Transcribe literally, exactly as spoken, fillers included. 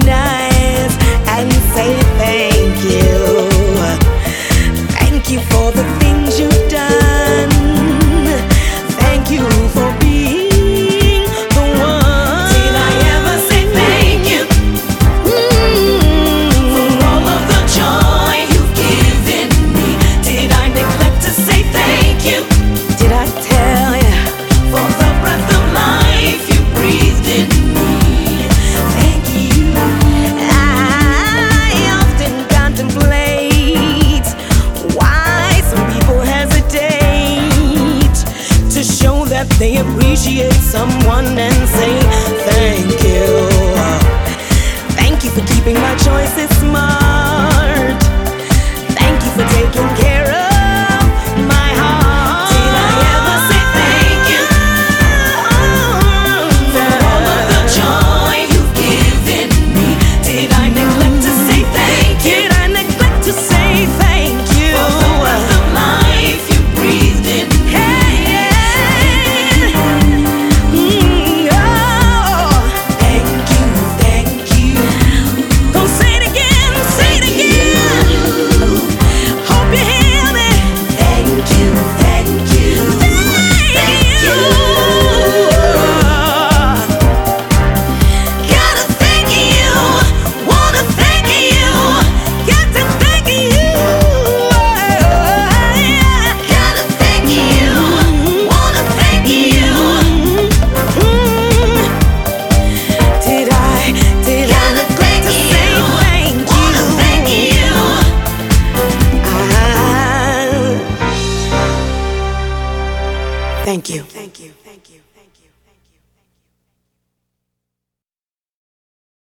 eyes and say thank you. Thank you for the things you've done. Thank you for being the one. Did I ever say thank you Mm. for all of the joy you've given me? Did I neglect to say thank you Did I tell you? for the breath of life you breathed in me? Thank you. I often contemplate why some people hesitate to show that they appreciate someone and say thank you. Thank you for keeping my choices smart. Thank you for taking care of my heart. Did I ever say thank you for all of the joy you've given me? Did I neglect to say thank you Did I neglect to say thank you? for the breath of life you breathed in me? Hey, yeah. Mm, oh. Thank you, thank you. Go say it again, say it again. Hope you hear me. Thank you, thank you, thank you. Gotta thank you, wanna thank you, got to thank you. Gotta thank you, wanna thank you. Mm. Did I, did I Gotta neglect thank to you, say thank wanna thank you? you. Ah. Thank you. Thank you. Thank you.